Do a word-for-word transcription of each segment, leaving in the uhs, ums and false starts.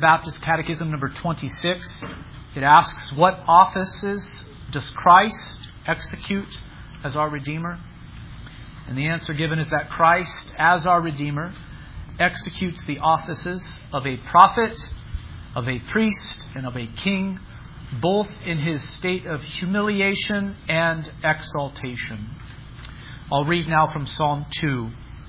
Baptist Catechism number twenty-six. It asks, what offices does Christ execute as our Redeemer? And the answer given is that Christ, as our Redeemer, executes the offices of a prophet, of a priest, and of a king, both in his state of humiliation and exaltation. I'll read now from Psalm two.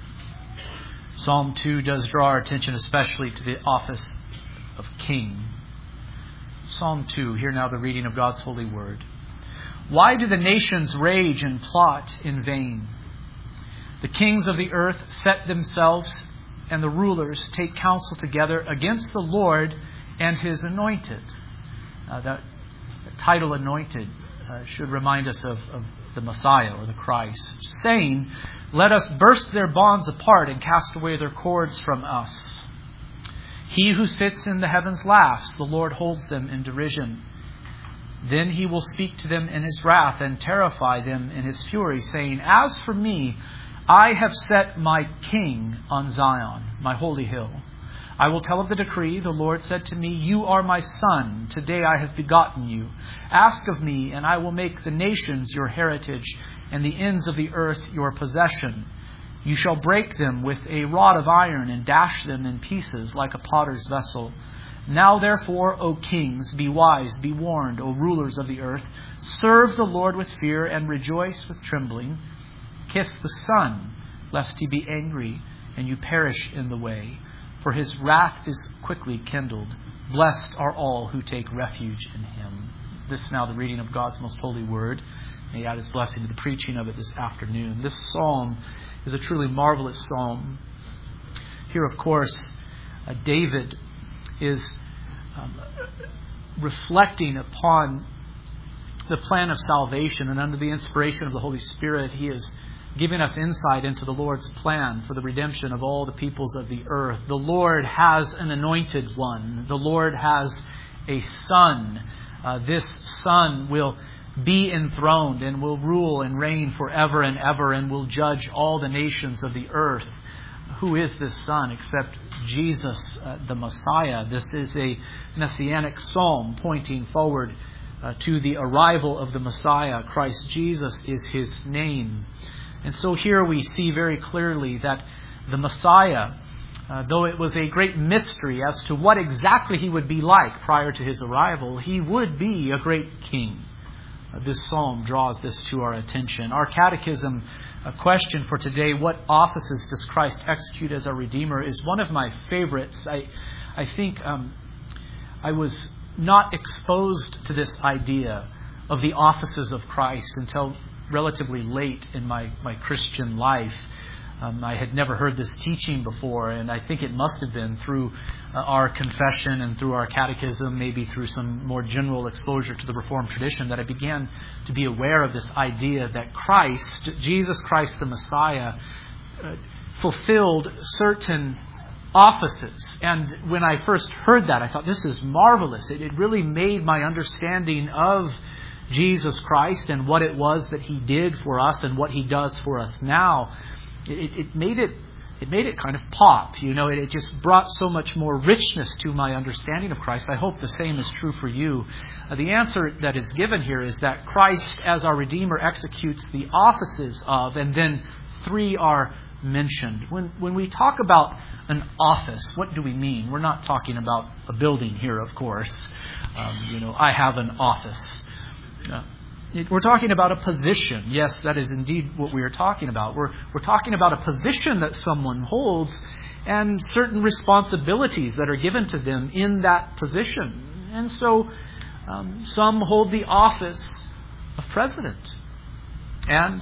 Psalm two does draw our attention especially to the office of king. Psalm two, hear now the reading of God's holy word. Why do the nations rage and plot in vain? The kings of the earth set themselves, and the rulers take counsel together against the Lord and His anointed. Uh, that, that title, anointed, uh, should remind us of, of the Messiah or the Christ, saying, let us burst their bonds apart and cast away their cords from us. He who sits in the heavens laughs, the Lord holds them in derision. Then He will speak to them in His wrath and terrify them in His fury, saying, as for me, I have set my king on Zion, my holy hill. I will tell of the decree. The Lord said to me, you are my son. Today I have begotten you. Ask of me, and I will make the nations your heritage and the ends of the earth your possession. You shall break them with a rod of iron and dash them in pieces like a potter's vessel. Now therefore, O kings, be wise, be warned, O rulers of the earth. Serve the Lord with fear and rejoice with trembling. Kiss the Son, lest He be angry and you perish in the way. For His wrath is quickly kindled. Blessed are all who take refuge in Him. This is now the reading of God's most holy word. May He add His blessing to the preaching of it this afternoon. This psalm is a truly marvelous psalm. Here, of course, uh, David is um, reflecting upon the plan of salvation, and under the inspiration of the Holy Spirit, he is giving us insight into the Lord's plan for the redemption of all the peoples of the earth. The Lord has an anointed one. The Lord has a son. Uh, this son will be enthroned and will rule and reign forever and ever and will judge all the nations of the earth. Who is this son except Jesus, uh, the Messiah? This is a messianic psalm pointing forward uh, to the arrival of the Messiah. Christ Jesus is His name. And so here we see very clearly that the Messiah, uh, though it was a great mystery as to what exactly He would be like prior to His arrival, He would be a great king. Uh, this psalm draws this to our attention. Our catechism uh, question for today, what offices does Christ execute as our Redeemer, is one of my favorites. I, I think um, I was not exposed to this idea of the offices of Christ until relatively late in my, my Christian life. Um, I had never heard this teaching before, and I think it must have been through uh, our confession and through our catechism, maybe through some more general exposure to the Reformed tradition, that I began to be aware of this idea that Christ, Jesus Christ the Messiah, uh, fulfilled certain offices. And when I first heard that, I thought, this is marvelous. It, it really made my understanding of Jesus Christ and what it was that He did for us and what He does for us now, it, it made it it made it kind of pop. You know, it, it just brought so much more richness to my understanding of Christ. I hope the same is true for you. Uh, the answer that is given here is that Christ, as our Redeemer, executes the offices of, and then three are mentioned. When when we talk about an office, what do we mean? We're not talking about a building here, of course. Um, you know, I have an office. Uh, it, we're talking about a position. Yes, that is indeed what we are talking about. We're we're talking about a position that someone holds and certain responsibilities that are given to them in that position. And so um, some hold the office of president. And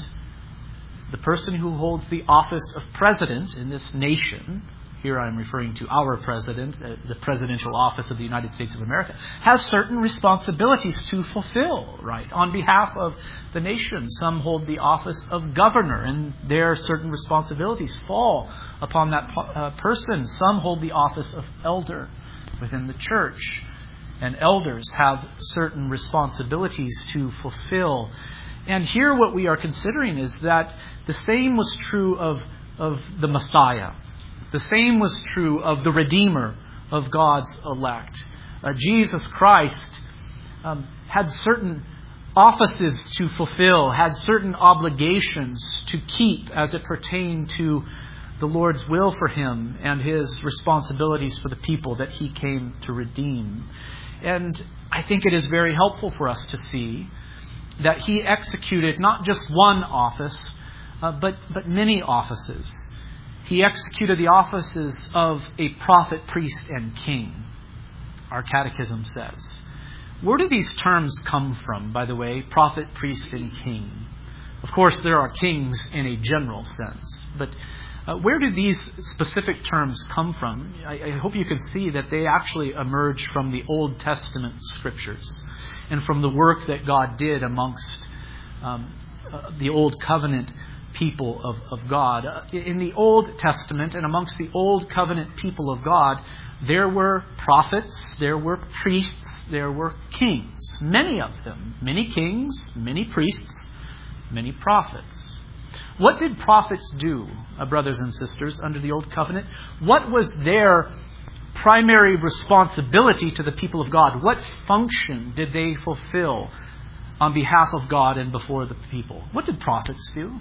the person who holds the office of president in this nation, here I'm referring to our president, uh, the presidential office of the United States of America, has certain responsibilities to fulfill, right, on behalf of the nation. Some hold the office of governor, and their certain responsibilities fall upon that uh, person. Some hold the office of elder within the church, and elders have certain responsibilities to fulfill. And here what we are considering is that the same was true of, of the Messiah. The same was true of the Redeemer of God's elect. Uh, Jesus Christ um, had certain offices to fulfill, had certain obligations to keep as it pertained to the Lord's will for him and his responsibilities for the people that he came to redeem. And I think it is very helpful for us to see that he executed not just one office, uh, but, but many offices. He executed the offices of a prophet, priest, and king, our catechism says. Where do these terms come from, by the way? Prophet, priest, and king. Of course, there are kings in a general sense. But uh, where do these specific terms come from? I, I hope you can see that they actually emerge from the Old Testament scriptures and from the work that God did amongst um, uh, the Old Covenant people of, of God. Uh, in the Old Testament and amongst the Old Covenant people of God, there were prophets, there were priests, there were kings, many of them, many kings, many priests, many prophets. What did prophets do, uh, brothers and sisters, under the Old Covenant? What was their primary responsibility to the people of God? What function did they fulfill on behalf of God and before the people? What did prophets do?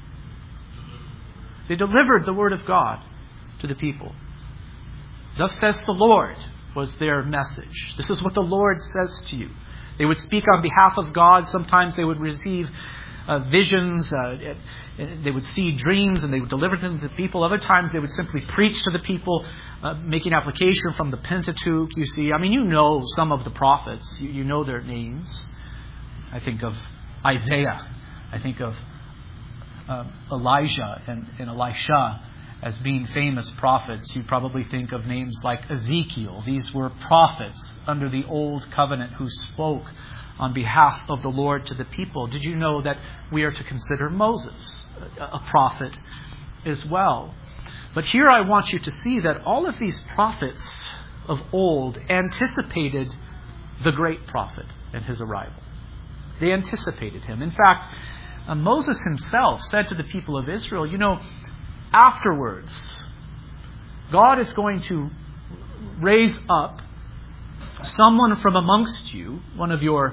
They delivered the word of God to the people. Thus says the Lord was their message. This is what the Lord says to you. They would speak on behalf of God. Sometimes they would receive uh, visions. Uh, they would see dreams and they would deliver them to the people. Other times they would simply preach to the people, uh, making application from the Pentateuch. You see, I mean, you know some of the prophets. You, you know their names. I think of Isaiah. I think of uh, Elijah and, and Elisha as being famous prophets. You probably think of names like Ezekiel. These were prophets under the Old Covenant who spoke on behalf of the Lord to the people. Did you know that we are to consider Moses a prophet as well? But here I want you to see that all of these prophets of old anticipated the great prophet and his arrival. They anticipated him. In fact, uh, Moses himself said to the people of Israel, you know, afterwards, God is going to raise up someone from amongst you, one of your,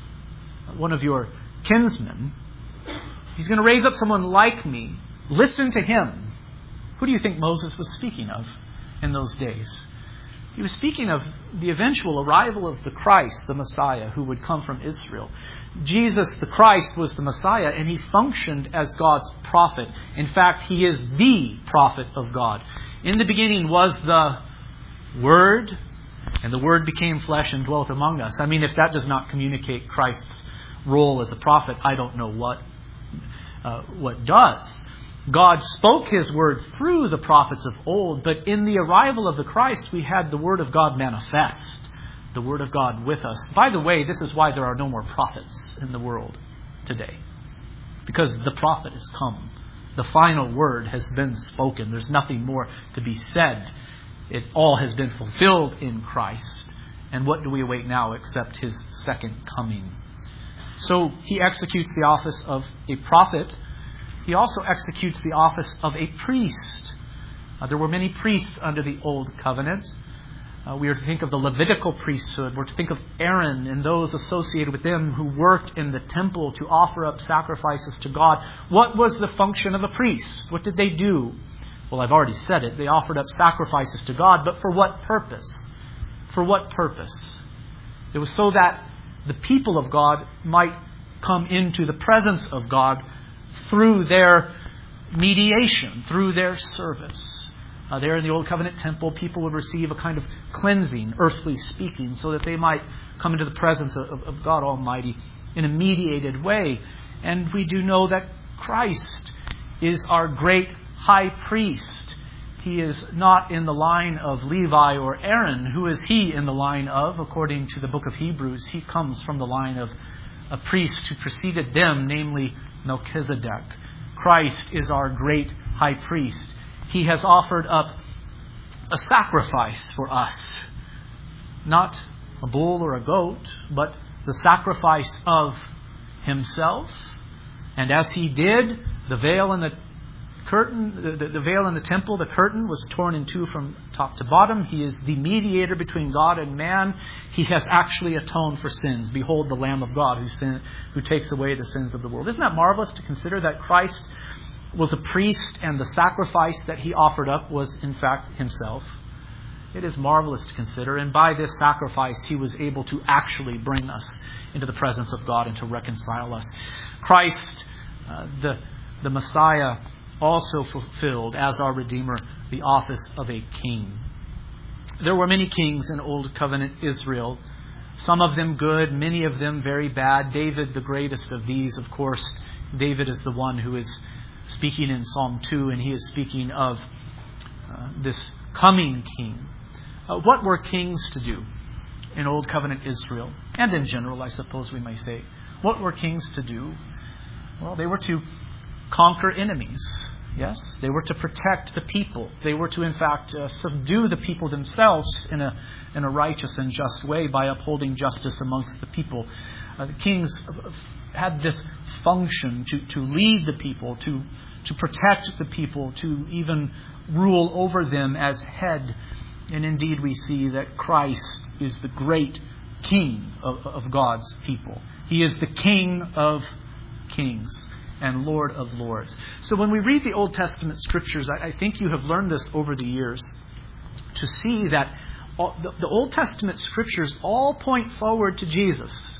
one of your kinsmen. He's going to raise up someone like me. Listen to him. Who do you think Moses was speaking of in those days? He was speaking of the eventual arrival of the Christ, the Messiah, who would come from Israel. Jesus, the Christ, was the Messiah, and he functioned as God's prophet. In fact, he is the prophet of God. In the beginning was the Word, and the Word became flesh and dwelt among us. I mean, if that does not communicate Christ's role as a prophet, I don't know what, uh, what does. God spoke his word through the prophets of old, but in the arrival of the Christ, we had the word of God manifest, the word of God with us. By the way, this is why there are no more prophets in the world today, because the prophet has come. The final word has been spoken. There's nothing more to be said. It all has been fulfilled in Christ. And what do we await now except his second coming? So he executes the office of a prophet. He also executes the office of a priest. Uh, there were many priests under the Old Covenant. Uh, we are to think of the Levitical priesthood. We're to think of Aaron and those associated with him who worked in the temple to offer up sacrifices to God. What was the function of a priest? What did they do? Well, I've already said it. They offered up sacrifices to God, but for what purpose? For what purpose? It was so that the people of God might come into the presence of God through their mediation, through their service. Uh, there in the Old Covenant temple, people would receive a kind of cleansing, earthly speaking, so that they might come into the presence of, of God Almighty in a mediated way. And we do know that Christ is our great high priest. He is not in the line of Levi or Aaron. Who is he in the line of? According to the book of Hebrews, he comes from the line of a priest who preceded them, namely Melchizedek. Christ is our great high priest. He has offered up a sacrifice for us. Not a bull or a goat, but the sacrifice of himself. And as he did, the veil in the curtain, the, the veil in the temple, the curtain was torn in two from top to bottom. He is the mediator between God and man. He has actually atoned for sins. Behold, the Lamb of God who sin, who takes away the sins of the world. Isn't that marvelous to consider that Christ was a priest and the sacrifice that he offered up was in fact himself? It is marvelous to consider. And by this sacrifice, he was able to actually bring us into the presence of God and to reconcile us. Christ, uh, the, the Messiah, also fulfilled as our Redeemer the office of a king. There were many kings in Old Covenant Israel. Some of them good, many of them very bad. David, the greatest of these, of course. David is the one who is speaking in Psalm two, and he is speaking of uh, this coming king. Uh, what were kings to do in Old Covenant Israel? And in general, I suppose we may say. What were kings to do? Well, they were to conquer enemies. Yes, they were to protect the people. They were to, in fact, uh, subdue the people themselves in a in a righteous and just way by upholding justice amongst the people. Uh, the kings had this function to, to lead the people, to to protect the people, to even rule over them as head. And indeed, we see that Christ is the great King of, of God's people. He is the King of kings and Lord of lords. So when we read the Old Testament Scriptures, I, I think you have learned this over the years, to see that all, the, the Old Testament Scriptures all point forward to Jesus.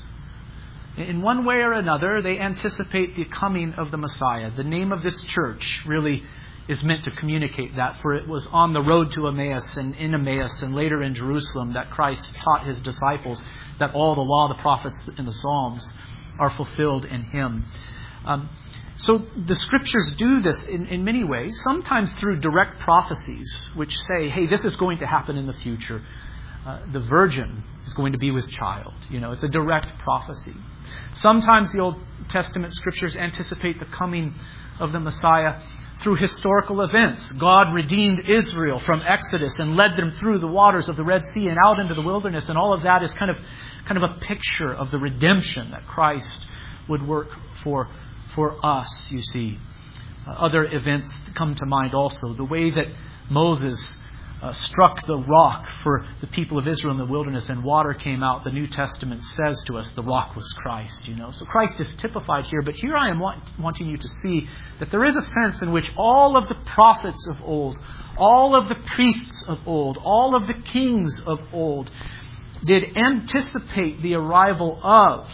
In one way or another, they anticipate the coming of the Messiah. The name of this church really is meant to communicate that, for it was on the road to Emmaus and in Emmaus and later in Jerusalem that Christ taught his disciples that all the law, the prophets, and the Psalms are fulfilled in him. Um, so the Scriptures do this in, in many ways, sometimes through direct prophecies, which say, hey, this is going to happen in the future. Uh, the virgin is going to be with child. You know, it's a direct prophecy. Sometimes the Old Testament Scriptures anticipate the coming of the Messiah through historical events. God redeemed Israel from Exodus and led them through the waters of the Red Sea and out into the wilderness. And all of that is kind of kind of a picture of the redemption that Christ would work for, for us, you see. Uh, other events come to mind also. The way that Moses uh, struck the rock for the people of Israel in the wilderness and water came out. The New Testament says to us the rock was Christ, you know. So Christ is typified here. But here I am want, wanting you to see that there is a sense in which all of the prophets of old, all of the priests of old, all of the kings of old did anticipate the arrival of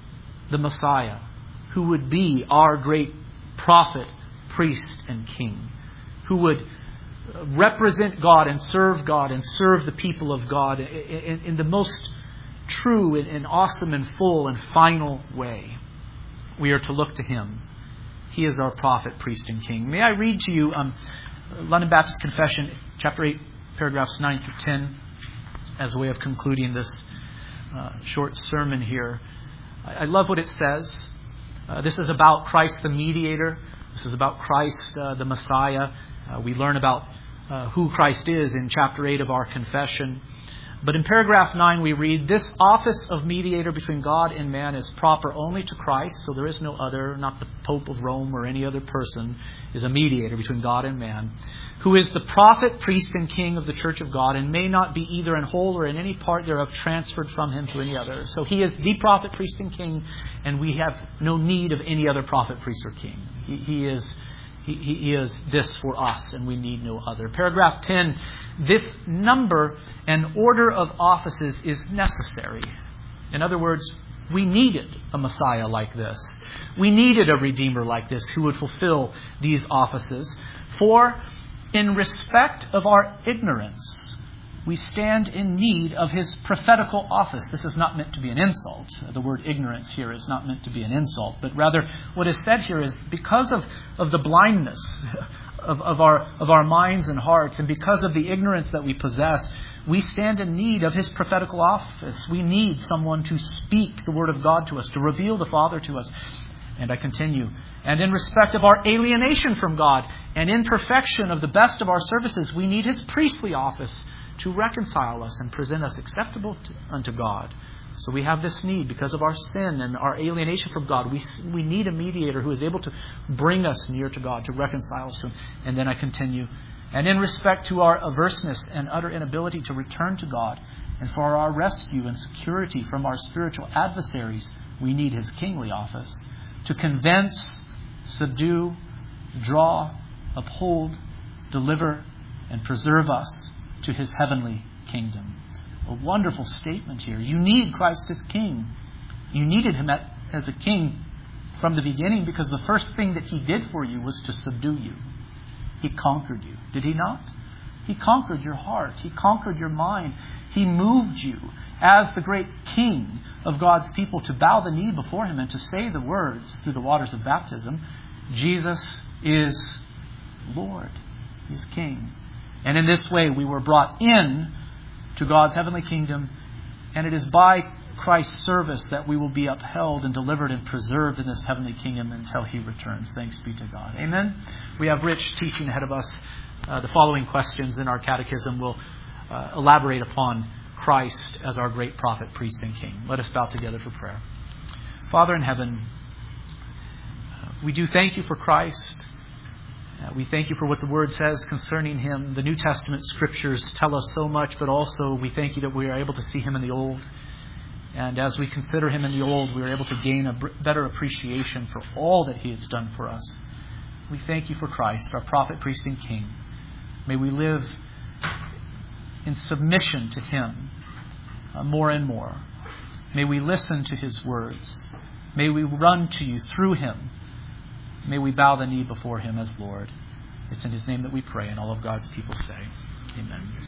the Messiah, who would be our great prophet, priest, and king, who would represent God and serve God and serve the people of God in, in, in the most true and, and awesome and full and final way. We are to look to Him. He is our prophet, priest, and king. May I read to you um, London Baptist Confession, chapter eight, paragraphs nine through ten, as a way of concluding this uh, short sermon here. I, I love what it says. Uh, this is about Christ the mediator. This is about Christ uh, the Messiah. Uh, we learn about uh, who Christ is in chapter eight of our confession. But in paragraph nine we read, "This office of mediator between God and man is proper only to Christ." So there is no other, not the Pope of Rome or any other person, is a mediator between God and man, who is the prophet, priest, and king of the church of God, and may not be either in whole or in any part thereof transferred from him to any other. So he is the prophet, priest, and king, and we have no need of any other prophet, priest, or king. He, he is he, he is this for us, and we need no other. Paragraph ten, "This number and order of offices is necessary." In other words, we needed a Messiah like this. We needed a Redeemer like this who would fulfill these offices. For in respect of our ignorance, we stand in need of His prophetical office. This is not meant to be an insult. The word ignorance here is not meant to be an insult. But rather, what is said here is because of, of the blindness of, of, our, of our minds and hearts, and because of the ignorance that we possess, we stand in need of His prophetical office. We need someone to speak the Word of God to us, to reveal the Father to us. And I continue. "And in respect of our alienation from God and imperfection of the best of our services, we need His priestly office to reconcile us and present us acceptable to, unto God. So we have this need because of our sin and our alienation from God. We we need a mediator who is able to bring us near to God, to reconcile us to Him. And then I continue. And in respect to our averseness and utter inability to return to God, and for our rescue and security from our spiritual adversaries, we need His kingly office to convince, subdue, draw, uphold, deliver, and preserve us to His heavenly kingdom. A wonderful statement here. You need Christ as King. You needed Him as a King from the beginning because the first thing that He did for you was to subdue you. He conquered you. Did He not? He conquered your heart. He conquered your mind. He moved you as the great King of God's people to bow the knee before Him and to say the words through the waters of baptism, Jesus is Lord. He is King. And in this way we were brought in to God's heavenly kingdom, and it is by Christ's service that we will be upheld and delivered and preserved in this heavenly kingdom until He returns. Thanks be to God. Amen. We have rich teaching ahead of us. Uh, the following questions in our catechism will uh, elaborate upon Christ as our great prophet, priest, and king. Let us bow together for prayer. Father in heaven, uh, we do thank You for Christ. Uh, we thank You for what the Word says concerning Him. The New Testament Scriptures tell us so much, but also we thank You that we are able to see Him in the Old. And as we consider Him in the Old, we are able to gain a better appreciation for all that He has done for us. We thank You for Christ, our prophet, priest, and king. May we live in submission to Him uh, more and more. May we listen to His words. May we run to You through Him. May we bow the knee before Him as Lord. It's in His name that we pray, and all of God's people say, Amen.